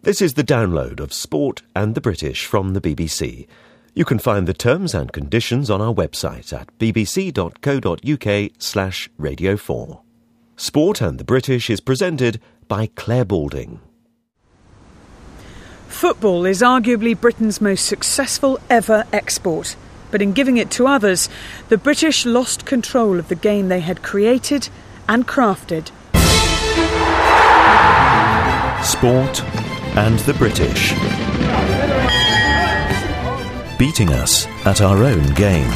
This is the download of Sport and the British from the BBC. You can find the terms and conditions on our website at bbc.co.uk/Radio 4. Sport and the British is presented by Claire Balding. Football is arguably Britain's most successful ever export. But in giving it to others, the British lost control of the game they had created and crafted. Sport and the British. Beating us at our own game.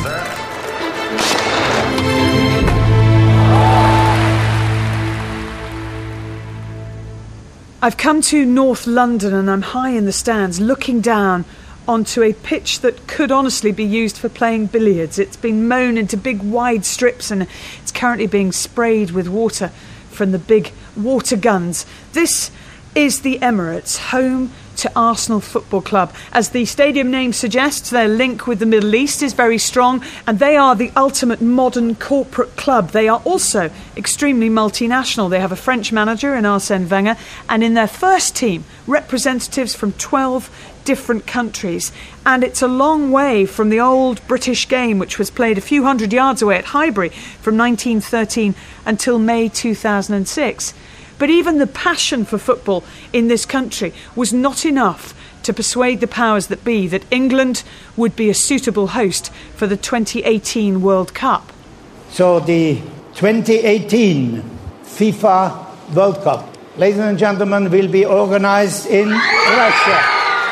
I've come to North London and I'm high in the stands looking down onto a pitch that could honestly be used for playing billiards. It's been mown into big wide strips and it's currently being sprayed with water from the big water guns. This is the Emirates, home to Arsenal Football Club. As the stadium name suggests, their link with the Middle East is very strong and they are the ultimate modern corporate club. They are also extremely multinational. They have a French manager in Arsène Wenger and in their first team, representatives from 12 different countries. And it's a long way from the old British game, which was played a few hundred yards away at Highbury from 1913 until May 2006. But even the passion for football in this country was not enough to persuade the powers that be that England would be a suitable host for the 2018 World Cup. So the 2018 FIFA World Cup, ladies and gentlemen, will be organised in Russia.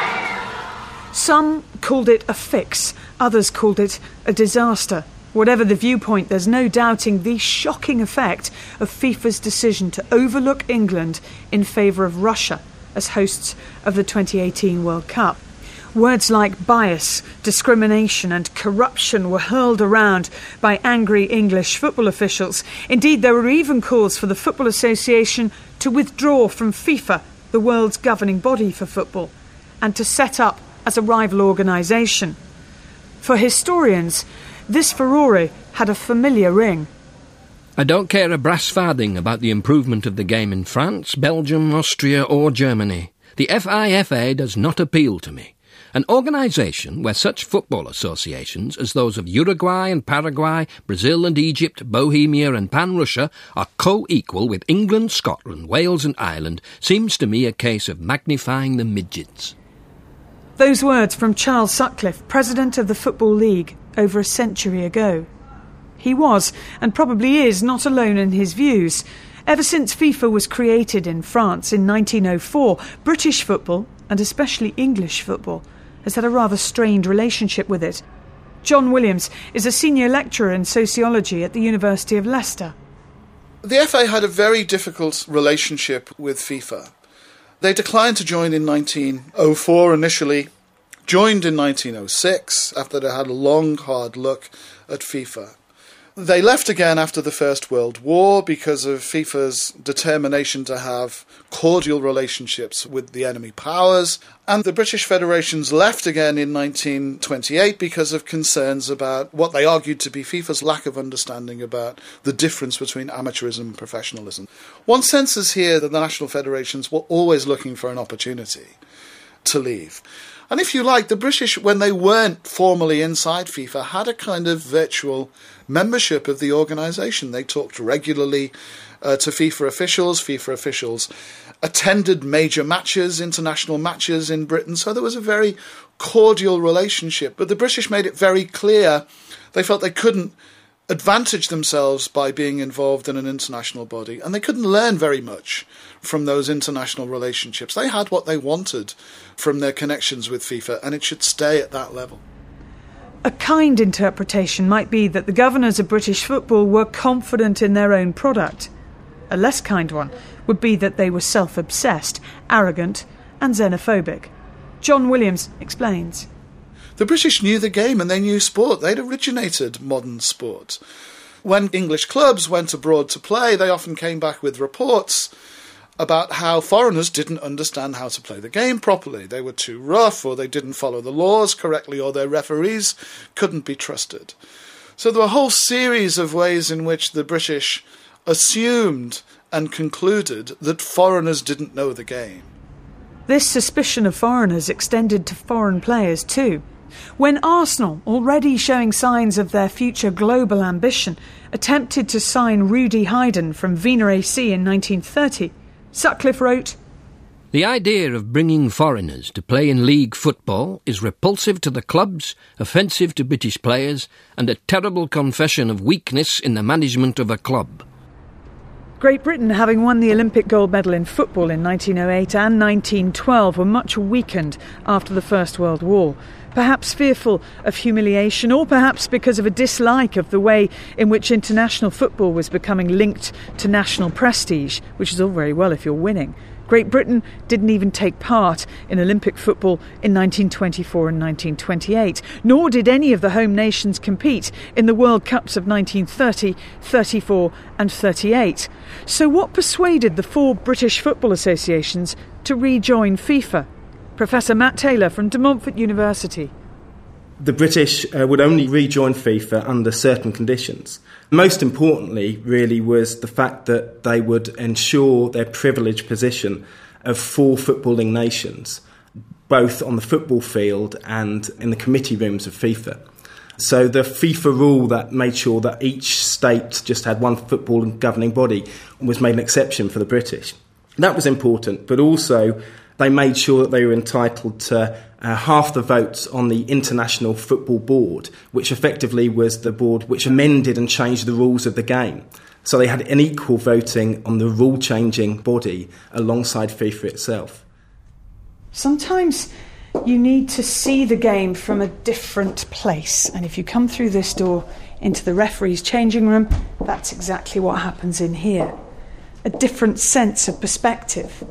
Some called it a fix, others called it a disaster. Whatever the viewpoint, there's no doubting the shocking effect of FIFA's decision to overlook England in favour of Russia as hosts of the 2018 World Cup. Words like bias, discrimination and corruption were hurled around by angry English football officials. Indeed, there were even calls for the Football Association to withdraw from FIFA, the world's governing body for football, and to set up as a rival organisation. For historians, this furore had a familiar ring. I don't care a brass farthing about the improvement of the game in France, Belgium, Austria or Germany. The FIFA does not appeal to me. An organisation where such football associations as those of Uruguay and Paraguay, Brazil and Egypt, Bohemia and Pan-Russia are co-equal with England, Scotland, Wales and Ireland seems to me a case of magnifying the midgets. Those words from Charles Sutcliffe, president of the Football League, over a century ago. He was, and probably is, not alone in his views. Ever since FIFA was created in France in 1904, British football, and especially English football, has had a rather strained relationship with it. John Williams is a senior lecturer in sociology at the University of Leicester. The FA had a very difficult relationship with FIFA. They declined to join in 1904 initially, joined in 1906 after they had a long, hard look at FIFA. They left again after the First World War because of FIFA's determination to have cordial relationships with the enemy powers, and the British federations left again in 1928 because of concerns about what they argued to be FIFA's lack of understanding about the difference between amateurism and professionalism. One senses here that the national federations were always looking for an opportunity to leave. And if you like, the British, when they weren't formally inside FIFA, had a kind of virtual membership of the organisation. They talked regularly to FIFA officials. FIFA officials attended major matches, international matches in Britain. So there was a very cordial relationship. But the British made it very clear they felt they couldn't advantage themselves by being involved in an international body, and they couldn't learn very much from those international relationships. They had what they wanted from their connections with FIFA, and it should stay at that level. A kind interpretation might be that the governors of British football were confident in their own product. A less kind one would be that they were self-obsessed, arrogant and xenophobic. John Williams explains. The British knew the game and they knew sport. They'd originated modern sport. When English clubs went abroad to play, they often came back with reports about how foreigners didn't understand how to play the game properly. They were too rough, or they didn't follow the laws correctly, or their referees couldn't be trusted. So there were a whole series of ways in which the British assumed and concluded that foreigners didn't know the game. This suspicion of foreigners extended to foreign players too. When Arsenal, already showing signs of their future global ambition, attempted to sign Rudy Hayden from Wiener AC in 1930, Sutcliffe wrote, "The idea of bringing foreigners to play in league football is repulsive to the clubs, offensive to British players, and a terrible confession of weakness in the management of a club." Great Britain, having won the Olympic gold medal in football in 1908 and 1912, were much weakened after the First World War. Perhaps fearful of humiliation, or perhaps because of a dislike of the way in which international football was becoming linked to national prestige, which is all very well if you're winning. Great Britain didn't even take part in Olympic football in 1924 and 1928, nor did any of the home nations compete in the World Cups of 1930, 34 and 38. So what persuaded the 4 British football associations to rejoin FIFA? Professor Matt Taylor from De Montfort University. The British would only rejoin FIFA under certain conditions. Most importantly, really, was the fact that they would ensure their privileged position of 4 footballing nations, both on the football field and in the committee rooms of FIFA. So the FIFA rule that made sure that each state just had one football governing body was made an exception for the British. That was important, but also they made sure that they were entitled to half the votes on the International Football Board, which effectively was the board which amended and changed the rules of the game. So they had an equal voting on the rule-changing body alongside FIFA itself. Sometimes you need to see the game from a different place, and if you come through this door into the referee's changing room, that's exactly what happens in here. A different sense of perspective.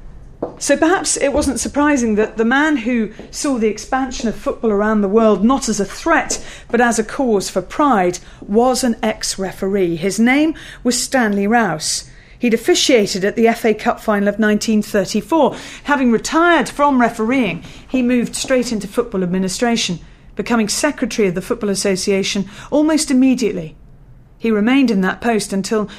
So perhaps it wasn't surprising that the man who saw the expansion of football around the world not as a threat but as a cause for pride was an ex-referee. His name was Stanley Rouse. He'd officiated at the FA Cup final of 1934. Having retired from refereeing, he moved straight into football administration, becoming secretary of the Football Association almost immediately. He remained in that post until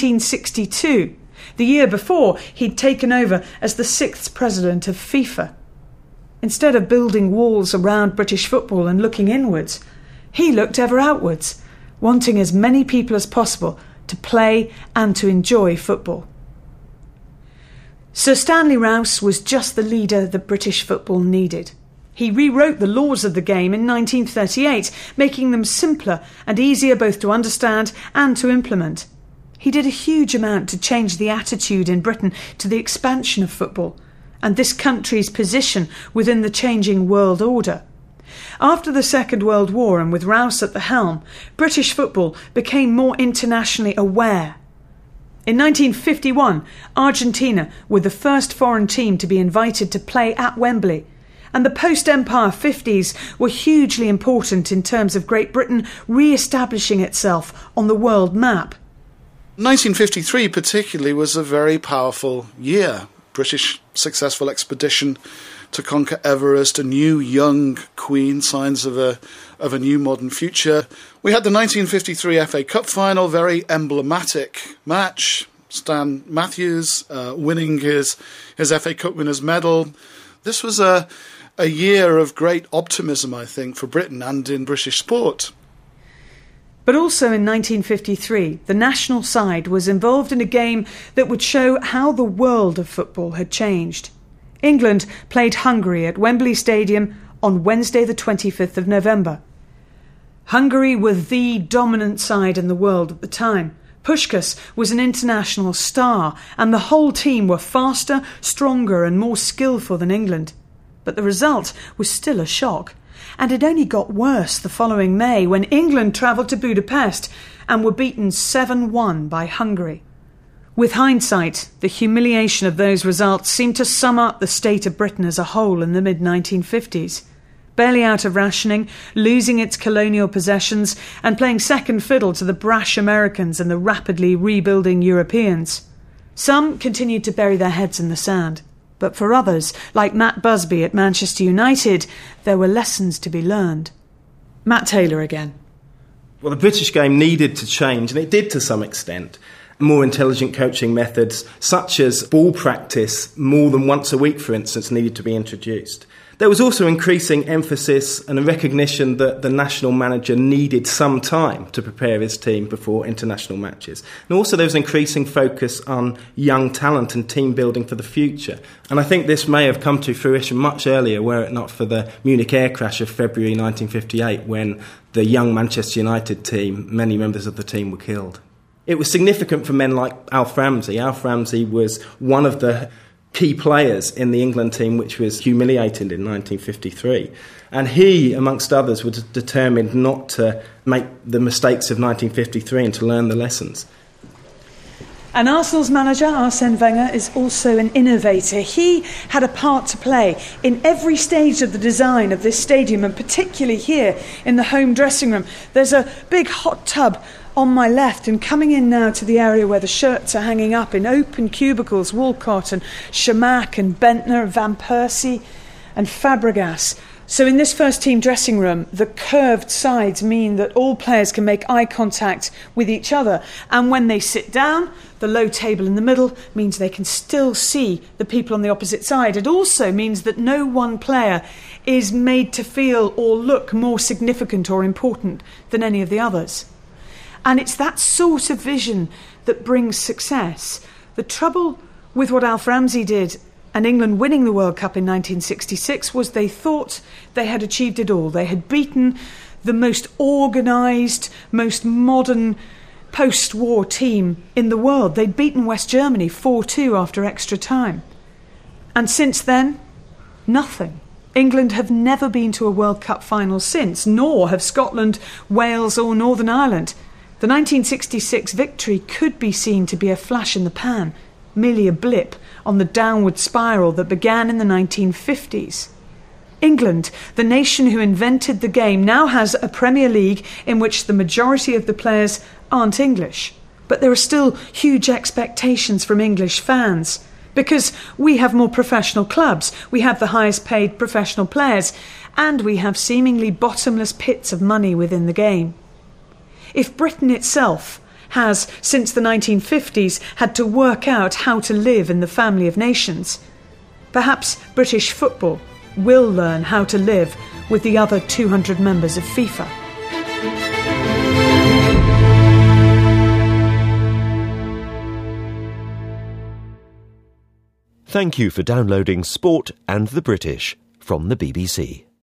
1962. The year before, he'd taken over as the 6th president of FIFA. Instead of building walls around British football and looking inwards, he looked ever outwards, wanting as many people as possible to play and to enjoy football. Sir Stanley Rouse was just the leader that British football needed. He rewrote the laws of the game in 1938, making them simpler and easier both to understand and to implement. He did a huge amount to change the attitude in Britain to the expansion of football and this country's position within the changing world order. After the Second World War, and with Rouse at the helm, British football became more internationally aware. In 1951, Argentina were the first foreign team to be invited to play at Wembley, and the post-Empire 50s were hugely important in terms of Great Britain re-establishing itself on the world map. 1953 particularly was a very powerful year. British successful expedition to conquer Everest, a new young queen, signs of a new modern future. We had the 1953 FA Cup final, very emblematic match. Stan Matthews winning his FA Cup winners' medal. This was a year of great optimism, I think, for Britain and in British sport. But also in 1953, the national side was involved in a game that would show how the world of football had changed. England played Hungary at Wembley Stadium on Wednesday the 25th of November. Hungary were the dominant side in the world at the time. Puskás was an international star, and the whole team were faster, stronger and more skillful than England. But the result was still a shock. And it only got worse the following May when England travelled to Budapest and were beaten 7-1 by Hungary. With hindsight, the humiliation of those results seemed to sum up the state of Britain as a whole in the mid-1950s. Barely out of rationing, losing its colonial possessions and playing second fiddle to the brash Americans and the rapidly rebuilding Europeans. Some continued to bury their heads in the sand. But for others, like Matt Busby at Manchester United, there were lessons to be learned. Matt Taylor again. Well, the British game needed to change, and it did to some extent. more intelligent coaching methods, such as ball practice more than once a week, for instance, needed to be introduced. There was also increasing emphasis and a recognition that the national manager needed some time to prepare his team before international matches. And also there was increasing focus on young talent and team building for the future. And I think this may have come to fruition much earlier, were it not for the Munich air crash of February 1958, when the young Manchester United team, many members of the team were killed. It was significant for men like Alf Ramsey. Alf Ramsey was one of the key players in the England team, which was humiliated in 1953. And he, amongst others, was determined not to make the mistakes of 1953 and to learn the lessons. And Arsenal's manager, Arsène Wenger, is also an innovator. He had a part to play in every stage of the design of this stadium, and particularly here in the home dressing room. There's a big hot tub on my left, and coming in now to the area where the shirts are hanging up in open cubicles, Walcott and Chamac and Bentner, Van Persie and Fabregas. So in this first team dressing room, the curved sides mean that all players can make eye contact with each other. And when they sit down, the low table in the middle means they can still see the people on the opposite side. It also means that no one player is made to feel or look more significant or important than any of the others. And it's that sort of vision that brings success. The trouble with what Alf Ramsey did and England winning the World Cup in 1966 was they thought they had achieved it all. They had beaten the most organised, most modern post-war team in the world. They'd beaten West Germany 4-2 after extra time. And since then, nothing. England have never been to a World Cup final since, nor have Scotland, Wales or Northern Ireland. The 1966 victory could be seen to be a flash in the pan, merely a blip on the downward spiral that began in the 1950s. England, the nation who invented the game, now has a Premier League in which the majority of the players aren't English. But there are still huge expectations from English fans, because we have more professional clubs, we have the highest paid professional players, and we have seemingly bottomless pits of money within the game. If Britain itself has, since the 1950s, had to work out how to live in the family of nations, perhaps British football will learn how to live with the other 200 members of FIFA. Thank you for downloading Sport and the British from the BBC.